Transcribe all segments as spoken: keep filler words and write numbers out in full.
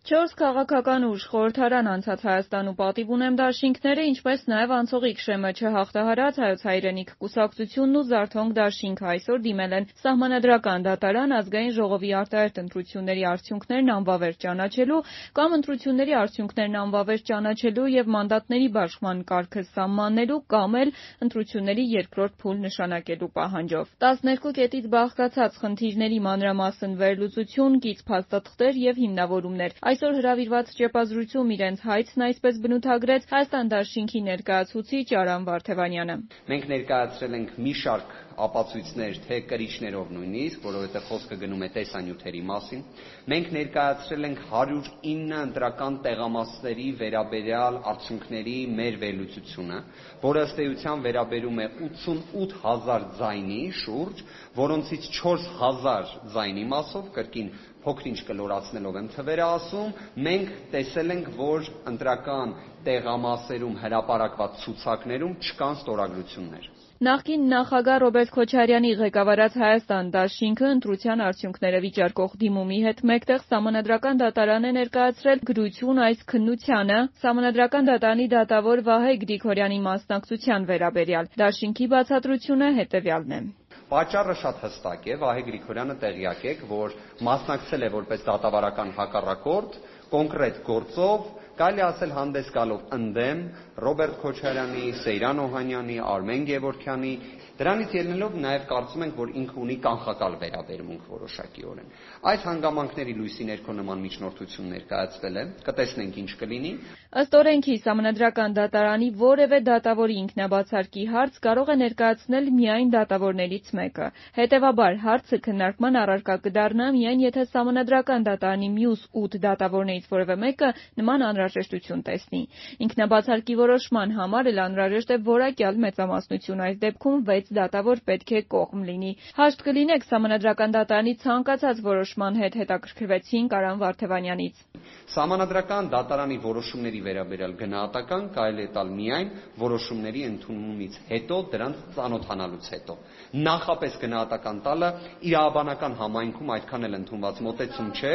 Չորս քաղաքական ուժ, խորհրդարան անցած Հայաստանում պատիվ ունեմ դաշինքները, ինչպես նաև անցող ԻՔՇՄ չհաղթահարած Հայոց հայրենիք կուսակցությունն ու Զարթոնք դաշինքը այսօր դիմել են Սահմանադրական դատարան Ազգային ժողովի արտահերթ ընտրությունների արդյունքներն անվավեր ճանաչելու կամ ընտրությունների արդյունքներն անվավեր ճանաչելու և մանդատների բաշխման կարգը սահմանելու կամ էլ ընտրությունների երկրորդ փուլ նշանակելու պահանջով։ տասներկու կետից բաղկացած խնդիրների մանրամասն վերլուծություն, կից փաստաթղթեր և հիմնավորումներ։ Այսօր հրավիրված ճեպազրույցում իրենց հայցն այսպես բնութագրեց Հայաստան դաշինքի ներկայացուցիչ Արամ Վարդևանյանը։ Մենք ներկայացրել ենք մի շարք ապացույցներ, թե կրիչներով նույնիսկ, որովհետև խոսքը գնում է տեսանյութերի մասին։ Մենք ներկայացրել ենք հարյուր ինը ընտրական տեղամասերի վերաբերյալ արդյունքների մեր վերլուծությունը, որը ըստ էության վերաբերում է ութսունութ հազար ձայնի շուրջ, որոնցից չորս հազար ձայնի մասով, կրկին փոքր-ինչ կլորացնելով եմ թվերը ասում, մենք տեսել ենք, որ ընտրական տեղամասերում հրապարակված ցուցակներում չկան ստորագրություններ։ Նախկին նախագահ Ռոբերտ Քոչարյանի ղեկավարած Հայաստան դաշինքը ընտրության արդյունքները վիճարկող դիմումի հետ մեկտեղ Սահմանադրական դատարան է ներկայացրել գրություն այս քննությանը Սահմանադրական դատարանի դատավոր Վահե Գրիգորյանի մասնակցության վերաբերյալ։ Դաշինքի բացատրությունը հետևյալն է։ Պատճառը շատ հստակ է, Վահե Գրիգորյանը տեղյակ եք, որ մասնակցել է որպես դատավարական հակառակորդ, կոնկրետ գործով, կարելի ասել հանդես գալով ընդդեմ Ռոբերտ Քոչարյանի, Սեյրան Օհանյանի, Արմեն Գևորգյանի, դրանից ելնելով նաև կարծում ենք, որ ինքը ունի կանխակալ վերաբերմունք որոշակիորեն։ Այս հանգամանքների լույսի ներքո նման միջնորդություն ներկայացվել է, կտեսնենք ինչ կլինի։ Ըստ օրենքի Սահմանադրական դատարանի որևէ դատավորի ինքնաբացարկի հարց կարող է ներկայացնել միայն դատավորներից մեկը։ Հետևաբար հարցը քննարկման առարկա կդառնա միայն եթե Սահմանադրական դատարանի մյուս ութ դատավորներից որևէ մեկը նման անհրաժեշտություն տեսնի։ Ինքնաբացարկի որոշման համար էլ անհրաժեշտ է որակյալ մեծամասնություն, այս դեպքում վեց դատավոր պետք է կողմ լինի։ Հաշտ կլինեք Սահմանադրական դատարանի ցանկացած որոշման հետ հետաքրքրվեցինք Արամ Վարդևանյանից։ Սահմանադրական դատարանի որոշումների վերաբերյալ գնահատական կարելի է տալ միայն որոշումների ընդունումից հետո, դրանց ծանոթանալուց հետո։ Նախապես գնահատական տալը իրավաբանական համայնքում այդքան էլ ընդունված մոտեցում չէ։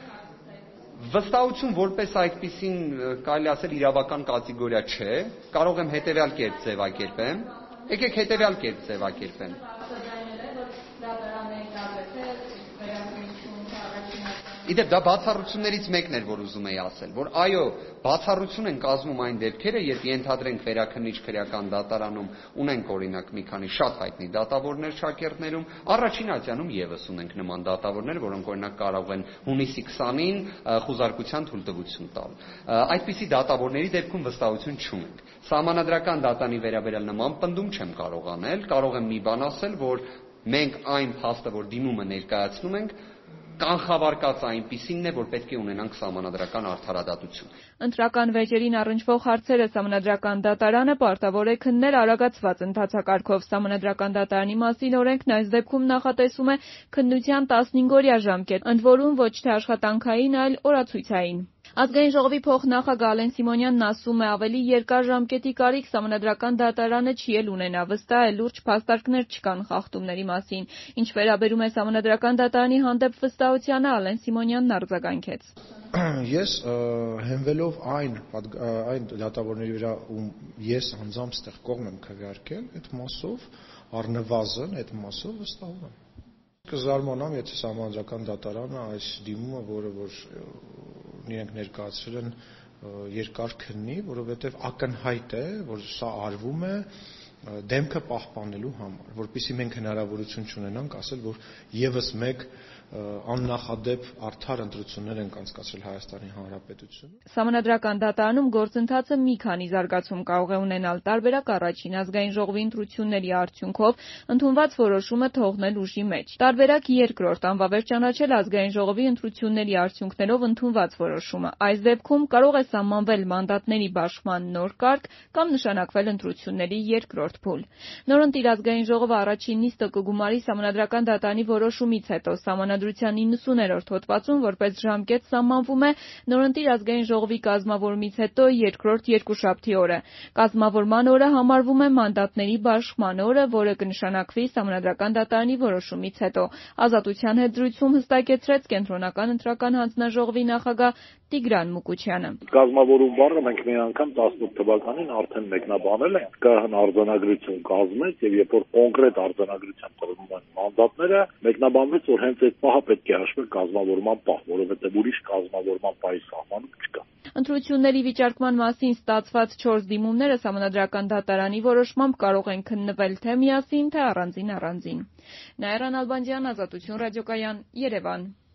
Վստահություն որպես այդպիսին կարելի ասել իրավական կատեգորիա չէ, կարող եմ հետևյալ կերպ ձևակերպեմ։ Եկեք հետևյալ կերպ ձևակերպեմ։ Իդեպ դա բացառություններից մեկն էր, որ ուզում էի ասել, որ այո, բացառություն են կազմում այն դեպքերը, երբ ենթադրենք վերաքննիչ քրեական դատարանում ունենք օրինակ մի քանի շատ հայտնի դատավորներ շակերտներում, առաջին ատյանում եւս ունենք նման դատավորներ, որոնք օրինակ կարող են հունիսի քսանին խուզարկության թույլտվություն տալ։ Այդպիսի դատավորների դեպքում վստահություն չունենք։ Սահմանադրական դատանի վերաբերյալ նման պնդում չեմ կարող անել, կարող եմ մի բան ասել, որ մենք այն փաստը, որ դիմումը ներկայացնում ենք, կանխավարկած այնպիսինն է, որ պետք է ունենանք սահմանադրական արդարադատություն։ Ընտրական վեճերին առնչվող հարցերը Սահմանադրական դատարանը պարտավոր է քննել արագացված ընթացակարգով։ Սահմանադրական դատարանի մասին օրենքն այս դեպքում նախատեսում է քննության տասնհինգօրյա ժամկետ, ընդ որում ոչ թե աշխատանքային, այլ օրացույցային։ Ազգային ժողովի փոխնախագահ Ալեն Սիմոնյանն ասում է, ավելի երկար ժամկետի կարիք Սահմանադրական դատարանը չի էլ ունենա, վստահ է, լուրջ փաստարկներ չկան խախտումների մասին։ Ինչ վերաբերում է Սահմանադրական դատարանի հանդեպ վստահությանը, Ալեն Սիմոնյանն արձագանքեց։ Ես հենվելով այն այն դատավորների վրա, ում ես անձամբ ստեղ կողմ եմ քվեարկել, այդ մասով առնվազն այդ մասով վստահում եմ։ Կզարմանամ, եթե Սահմանադրական դատարանը այս դիմումը, որը որ իրենք ներկայացրել են, երկար քննի, որովհետև ակնհայտ է, որ սա արվում է դեմքը պահպանելու համար, որպեսզի մենք հնարավորություն չունենանք ասել, որ եւս մեկ աննախադեպ արդար ընտրություններ են անցկացրել Հայաստանի Հանրապետությունում։ Սահմանադրական դատարանում գործընթացը մի քանի զարգացում կարող է ունենալ, տարբերակ առաջին Ազգային ժողովի ընտրությունների արդյունքով ընդունված որոշումը թողնել ուժի մեջ։ Տարբերակ երկրորդ անվավեր ճանաչել Ազգային ժողովի ընտրությունների արդյունքներով ընդունված որոշումը։ Այս դեպքում կարող է սահմանվել մանդատների բաշխման նոր կարգ կամ նշանակվել ընտրությունների երկրորդ փուլ։ Նորընտիր Ազգային ժողովը առաջին նիստը կգումարի Սահմանադրական դատարանի որոշումից հետո Սահմանադրության իննսուներորդ հոդվածում որպես ժամկետ սահմանվում է նորընտիր Ազգային ժողովի կազմավորումից հետո երկրորդ երկուշաբթի օրը։ Կազմավորման օրը համարվում է մանդատների բաշխման օրը, որը կնշանակվի Սահմանադրական դատարանի որոշումից հետո։ Ազատության հետ զրույցում հստակեցրեց Կենտրոնական ընտրական հանձնաժողովի նախագահ Տիգրան Մուկուչյանը։ Կազմավորում բառը մենք մի անգամ տասնութ թվականին արդեն մեկնաբանել ենք, կան արձանագրություն կազմեց եւ երբ որ կոնկրետ արձանագրության տրվում են մանդատները, մեկնաբանվեց, որ հենց այդ պահը պետք է հաշվել կազմավորման պահ, որովհետեւ ուրիշ կազմավորման պահի սահմանում չկա։ Ընտրությունների վիճարկման մասին ստացված չորս դիմումները Սահմանադրական դատարանի որոշմամբ կարող են քննվել թե միասին, թե առանձին առանձին։ Նաիրա Նալբանդյան, Ազատություն ռադիոկայան, Երևան։